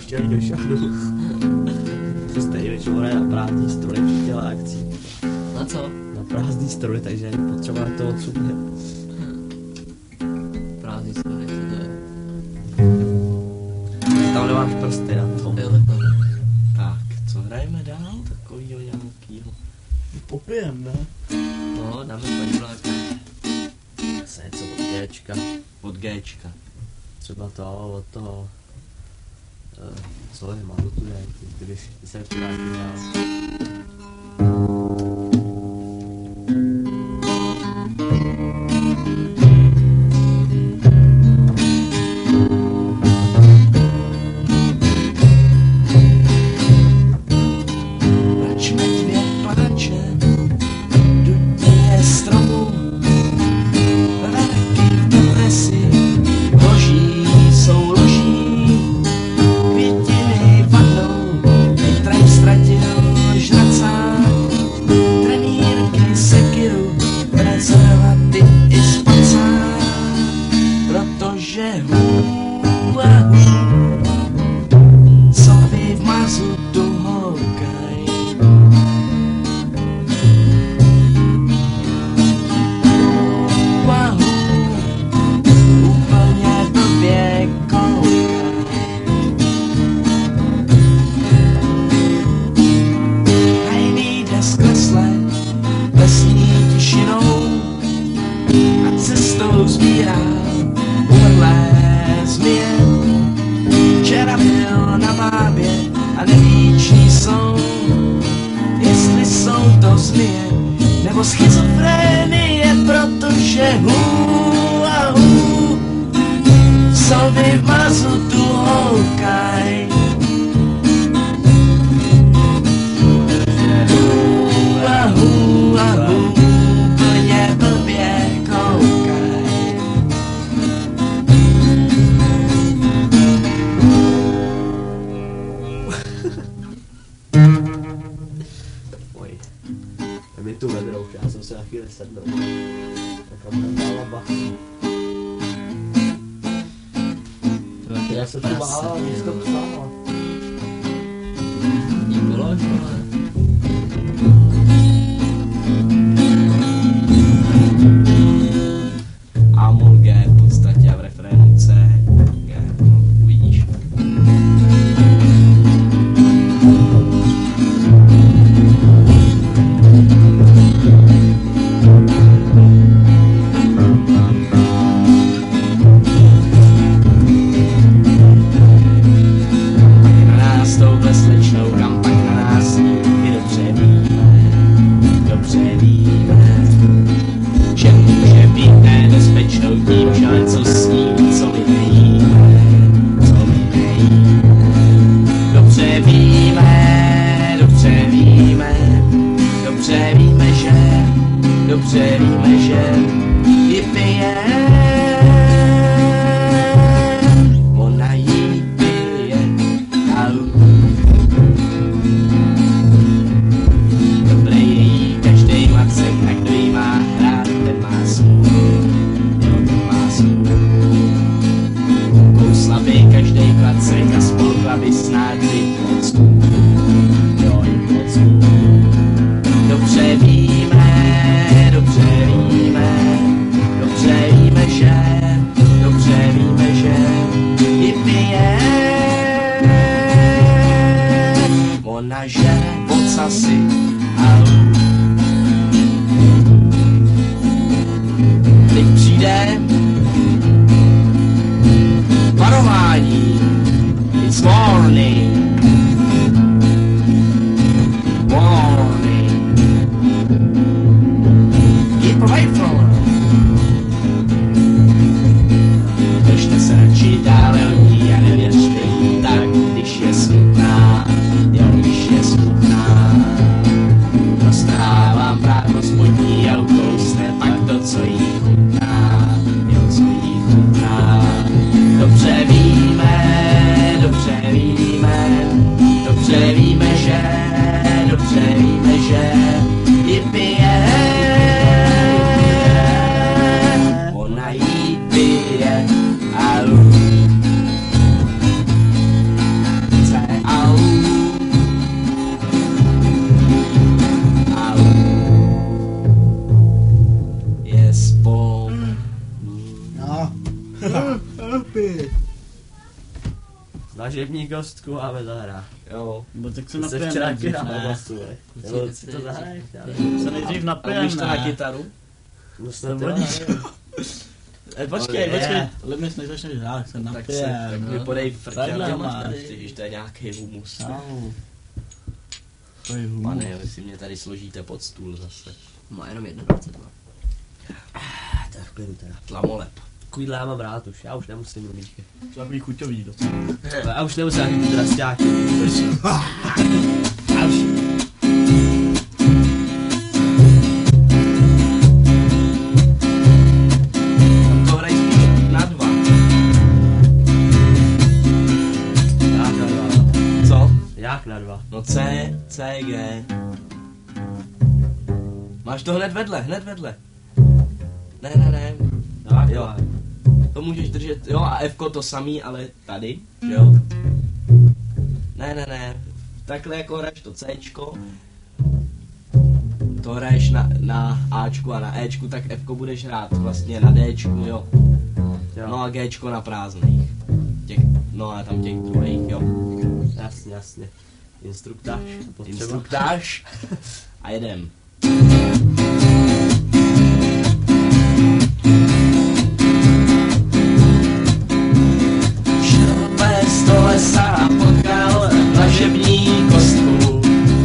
pouštěli do šachtu. Stejně vole na prázdný struny při těle akcí. Na co? Na prázdný struny, takže není potřeba na to odsudně. Prázdný struny, co to je? Tam nemáš prsty na tom. Jo, takhle. Tak, co hrajeme dál? Takovýho nějakýho. Popijem, ne? No, dáme paní Bláka. Zase něco od Gčka. Třeba to od toho... co je, mám tu když se akurát dělal. Já se to bála, když to psala. Nikolo, škole. Amol G v podstatě a v refrénu C. G, no, uvidíš. Dobře víme, že ji pije, ona ji pije, dobré je jí každej macek, a kdo jí má hrát, ten má smůlu, jo, ten má smůlu. Kousla by každej klacek a spolkla by snad by od smůlu, jo, i od smůlu. Dobře víme, že ji pije, ona žere ocasy, teď přijde varování, it's warning, warning, keep away from her. Držte se radši dále od ní a nevěřte jí tak, když je smutná, jo, když je smutná. Roztrhávám právo spodní a ukousne pak to, co jí chutná, jo, co jí chutná. Dobře víme, že ji pije, ona ji pije, No. Zlažební kostku máme zahrát. Jo. Bo tak se To se napijem včera nejdřív, na ne? basu, nebo si to zahraješ, Se nejdřív A napijem, umíš to na ne? kytaru? No To vodí. Počkej, Je. Limis než začneš hrát, se Tak napijem. mi podej Takhle frtěl, máš. když to je nějaký humus. Au. To je humus. Pane, vy si mě tady složíte pod stůl zase. Má jenom 21. To je v klidu teda. Tlamolep. Takovýhle já mám rád už, já už nemusím rumičky. To je takový chuťový docela. Já už nemusím ani drasťáky. Já už. Tam to hrají spíš na 2. Jak na 2? Co? Jak na 2? No C, C, G. Máš to hned vedle, hned vedle. Ne, ne, ne. Jak Jo. jo. To můžeš držet, jo a Fko to samý, ale tady, že jo? Ne, ne, ne. Takhle jako hraješ to Cčko. To hraješ na Ačku a na Ečku, tak Fko budeš hrát vlastně na Dčku, jo. No a Gčko na prázdných. No a tam těch druhých, jo. Jasně, jasně. Instruktáž. Instruktáž. A jedem. Šel pes do lesa a potkal lažební kostku.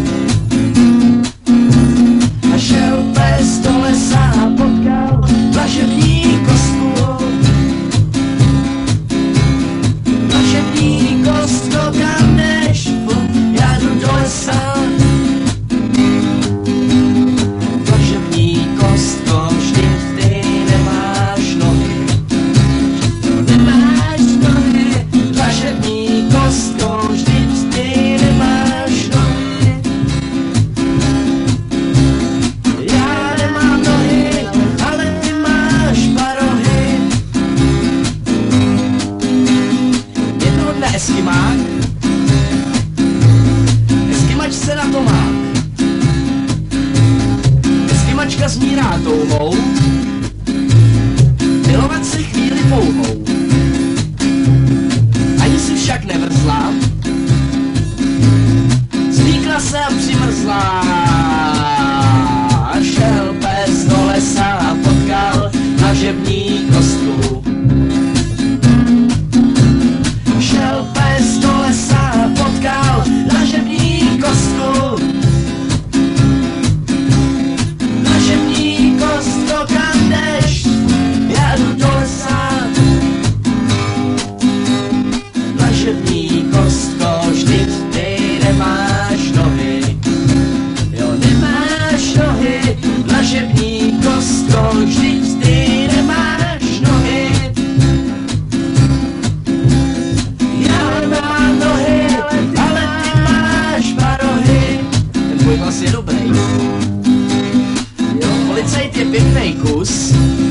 A šel pes do lesa a potkal lažební kostku. Lažební kostko, kam jdeš? Já jdu do lesa. Lažební kostko, vždyť ty nemáš nohy. Nemáš nohy. Lažební kostko, vždyť ty nemáš nohy. Já nemám nohy, ale ty máš parohy. Jednoho dne Eskimák, Eskimač se na to má. Eskimačka smírá touhou, milovat se chvíli pouhou. Ani si však nevrzla, zvlíkla se a přimrzla. A šel pes do lesa a potkal lažební kostku. Šel pes do lesa a potkal lažební kostku. Lažební kostko, kam jdeš? Já jdu do lesa. Lažební kostko, vždyť ty nemáš nohy. Jo, nemáš nohy. Lažební kostko, vždyť ty nemáš nohy. Já nemám nohy, ale ty máš parohy. Ten tvůj hlas je dobrý. Jo, policajt je pěknej kus.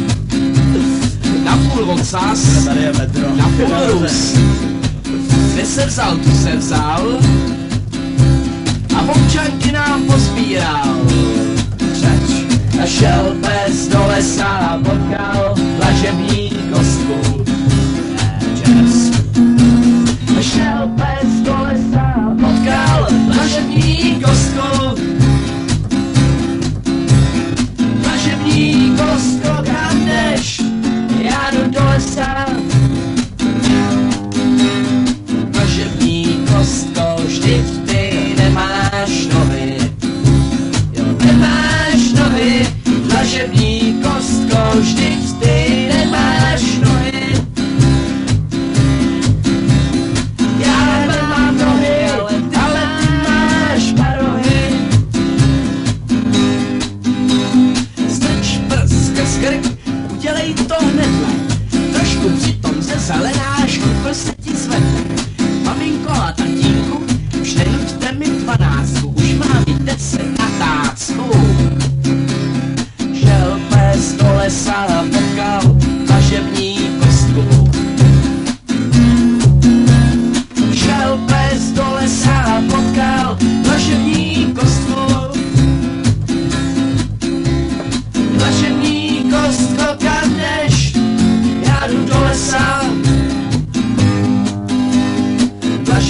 Napůl ocas, Tady je metro. napůl rus. Kde se vzal, tu se vzal. A občanky nám pozbíral. Řeč. A šel pes do lesa a potkal lažební kostku. Jazz. A šel pes do lesa a potkal lažební kostku. Lažební kostko, kam jdeš? Já jdu do lesa. Lažební kostko, vždyť ty nemáš nohy. Jo, nemáš nohy. Lažební kostko, vždyť ty nemáš nohy. Já nemám nohy, ale ty máš parohy. Strč prst skrz krk, udělej to hnedle. Trošku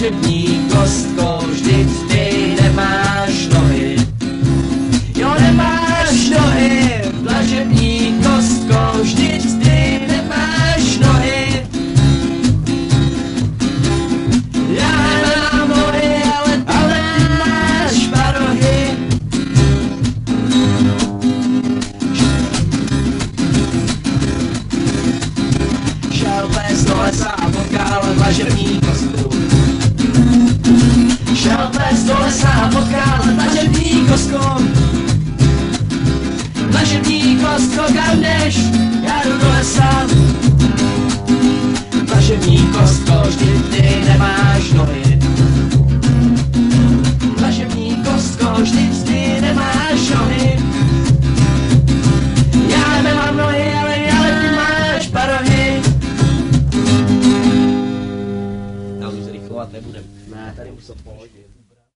Dlažební kostko, vždyť ty nemáš nohy. Jo, nemáš nohy, dlažební kostko, vždyť ty nemáš nohy. Já nemám nohy, ale ty máš parohy. Šel pes do lesa a potkal dlažební kostku. Šel pes do lesa a potkal dlažební kostku. Dlažební kostko, kam jdeš? Já jdu do lesa. Dlažební kostko, vždyť ty nemáš nohy. Dlažební kostko, vždyť ty nemáš nohy. Já nemám nohy, ale ty máš parohy. Já už zrychlovat nebudem. Ne, Tady už to v pohodě.